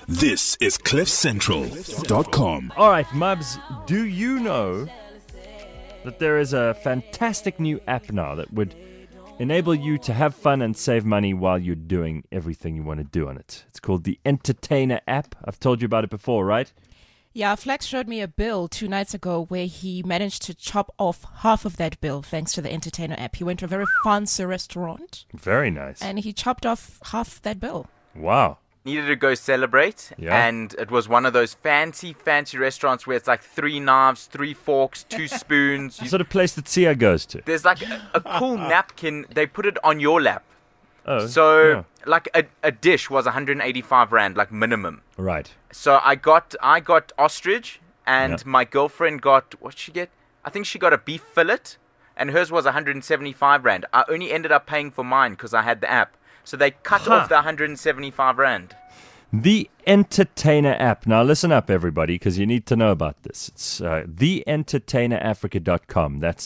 This is CliffCentral.com. All right, Mubs, do you know that there is a fantastic new app now that would enable you to have fun and save money while you're doing everything you want to do on it? It's called the Entertainer app. I've told you about it before, right? Yeah, Flex showed me a bill 2 nights ago where he managed to chop off half of that bill thanks to the Entertainer app. He went to a very fancy restaurant. Very nice. And he chopped off half that bill. Wow. Needed to go celebrate, and it was one of those fancy restaurants where it's like 3 knives, 3 forks, 2 spoons. The sort of place that Sia goes to. There's like a cool napkin. They put it on your lap. Oh, So, yeah. like a dish was 185 Rand, like minimum. Right. So I got ostrich, and Yeah. my girlfriend got, what'd she get? I think she got a beef fillet, and hers was 175 Rand. I only ended up paying for mine because I had the app. So they cut off the 175 Rand. The Entertainer app. Now listen up, everybody, because you need to know about this. It's theentertainerafrica.com. That's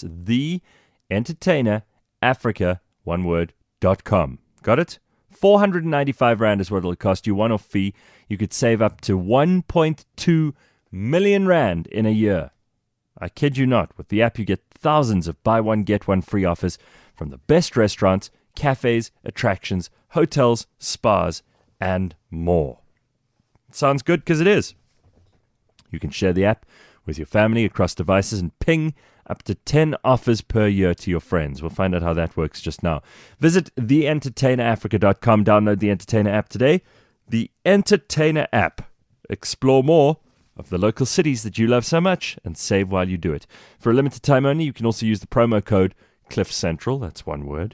theentertainerafrica, one word, .com. Got it? 495 Rand is what it'll cost you, one-off fee. You could save up to 1.2 million Rand in a year. I kid you not. With the app, you get thousands of buy one, get one free offers from the best restaurants, cafes, attractions, hotels, spas, and more. It sounds good because it is. You can share the app with your family across devices and ping up to 10 offers per year to your friends. We'll find out how that works just now. Visit theentertainerafrica.com. Download the Entertainer app today. The Entertainer app. Explore more of the local cities that you love so much and save while you do it. For a limited time only, you can also use the promo code CliffCentral. That's one word.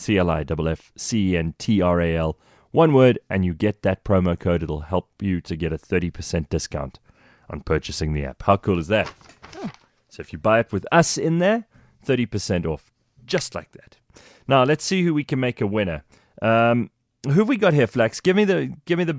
CLIFFCENTRAL, one word, and you get that promo code. It'll help you to get a 30% discount on purchasing the app. How cool is that? So if you buy it with us in there, 30% off, just like that. Now let's see who we can make a winner. Who have we got here, Flax? Give me the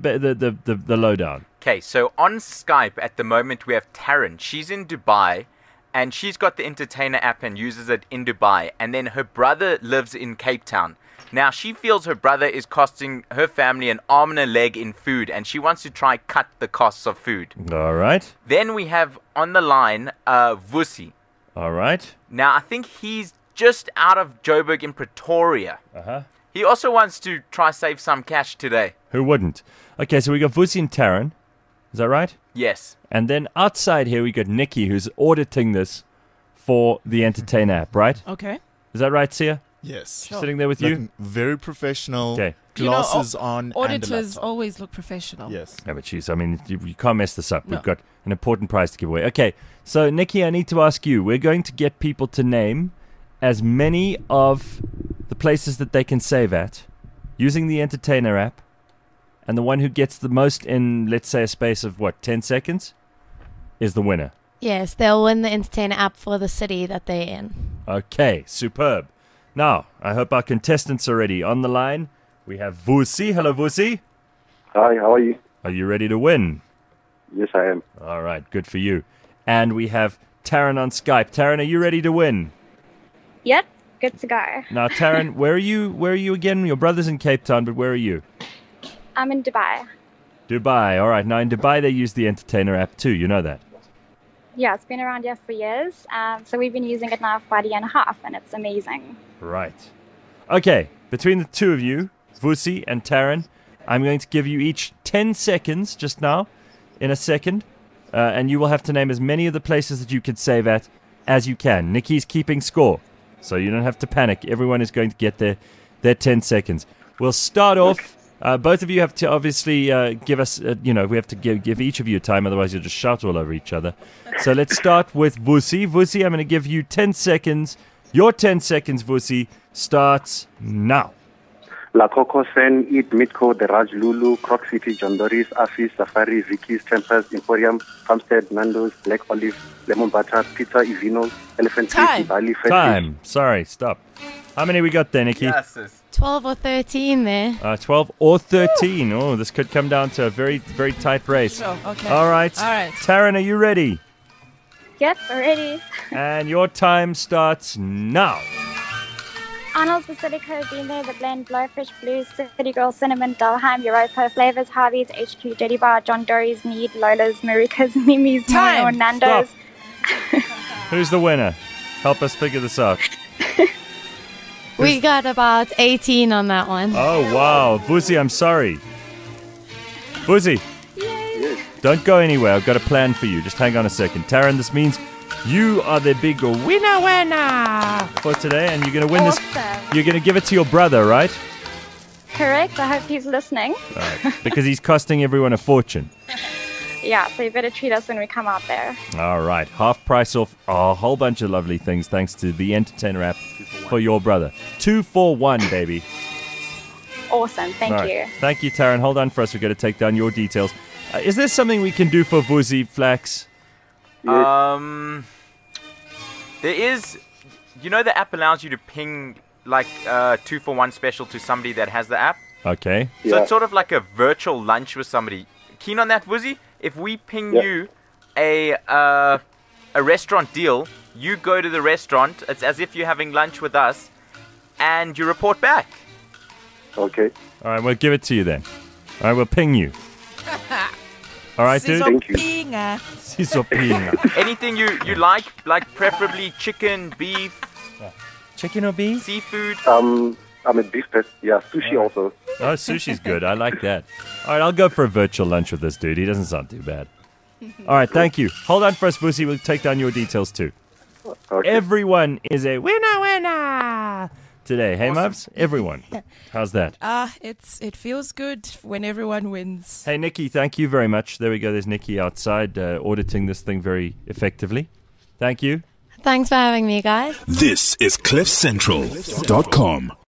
lowdown. Okay, so on Skype at the moment we have Taryn. She's in Dubai, and she's got the Entertainer app and uses it in Dubai. And then her brother lives in Cape Town. Now, she feels her brother is costing her family an arm and a leg in food, and she wants to try cut the costs of food. All right. Then we have on the line Vusi. All right. Now, I think he's just out of Joburg in Pretoria. Uh-huh. He also wants to try save some cash today. Who wouldn't? Okay, so we got Vusi and Taryn. Is that right? Yes. And then outside here, we got Nikki, who's auditing this for the Entertainer app, right? Okay. Is that right, Sia? Yes. Sure. Sitting there with you? Looking very professional. Okay. Glasses on. Auditors and a laptop. always look professional. Yes. Yeah, but I mean, you can't mess this up. No. We've got an important prize to give away. Okay, so Nikki, I need to ask you. We're going to get people to name as many of the places that they can save at using the Entertainer app, and the one who gets the most in, let's say, a space of, 10 seconds is the winner. Yes, they'll win the Entertainer app for the city that they're in. Okay, superb. Now, I hope our contestants are ready. On the line, we have Vusi. Hello, Vusi. Hi, how are you? Are you ready to win? Yes, I am. All right, good for you. And we have Taryn on Skype. Taryn, are you ready to win? Yep, good to go. Now, Taryn, where are you? Where are you again? Your brother's in Cape Town, but where are you? I'm in Dubai. Dubai. All right. Now, in Dubai, they use the Entertainer app too. You know that. Yeah, it's been around here for years. So we've been using it now for about a year and a half, and it's amazing. Right. Okay. Between the two of you, Vusi and Taryn, I'm going to give you each 10 seconds just now, in a second, and you will have to name as many of the places that you can save at as you can. Nikki's keeping score, so you don't have to panic. Everyone is going to get their 10 seconds. We'll start off. Both of you have to obviously give us, we have to give each of you time, otherwise you'll just shout all over each other. So let's start with Vusi. Vusi, I'm going to give you 10 seconds. Your 10 seconds, Vusi, starts now. La Coco Sen, Eat Mitco, The Raj Lulu, Croc City, John Doris, Afis, Safari, Vicky's, Tempest, Emporium, Farmstead, Nando's, Black Olive, Lemon Butter, Pizza, Ivino, Elephant Tree, Bali, Time. Sorry, stop. How many we got there, Nikki? Yes. 12 or 13 there. 12 or 13. Oh, this could come down to a very, very tight race. Sure, okay. All right. All right. Taryn, are you ready? Yep, already. And your time starts now. Arnold's, Basilico, Beamer, The Blend, Blowfish, Blues, City Girl, Cinnamon, Dalheim, Europa, Flavors, Harvey's, HQ, Jetty Bar, John Dory's, Need, Lola's, Marika's, Mimi's, Time. Mono, Nando's. Who's the winner? Help us figure this out. We got about 18 on that one. Oh, wow. Vusi, I'm sorry. Vusi, don't go anywhere. I've got a plan for you. Just hang on a second. Taryn, this means you are the big winner for today, and you're going to win this. Awesome. You're going to give it to your brother, right? Correct. I hope he's listening. All right. Because he's costing everyone a fortune. Yeah, so you better treat us when we come out there. All right. Half price off a whole bunch of lovely things thanks to the Entertainer app for your brother. 2 for 1, baby. Awesome. Thank All right. you. Thank you, Taryn. Hold on for us. We've got to take down your details. Is there something we can do for Vusi, Flax? There is, the app allows you to ping like 2 for 1 special to somebody that has the app. Okay. So it's sort of like a virtual lunch with somebody. Keen on that, Vusi? If we ping you a restaurant deal, you go to the restaurant. It's as if you're having lunch with us, and you report back. Okay. All right, we'll give it to you then. All right, we'll ping you. All right, dude? Thank you. Sisopinga. Anything you like preferably chicken, beef, Chicken or beef? seafood. I'm a beef person. Yeah, sushi also. Oh, sushi's good. I like that. All right, I'll go for a virtual lunch with this dude. He doesn't sound too bad. All right, thank you. Hold on for us, Vusi. We'll take down your details too. Okay. Everyone is a winner today. Hey, Mavs? Everyone. How's that? It feels good when everyone wins. Hey, Nikki, thank you very much. There we go. There's Nikki outside auditing this thing very effectively. Thank you. Thanks for having me, guys. This is CliffCentral.com.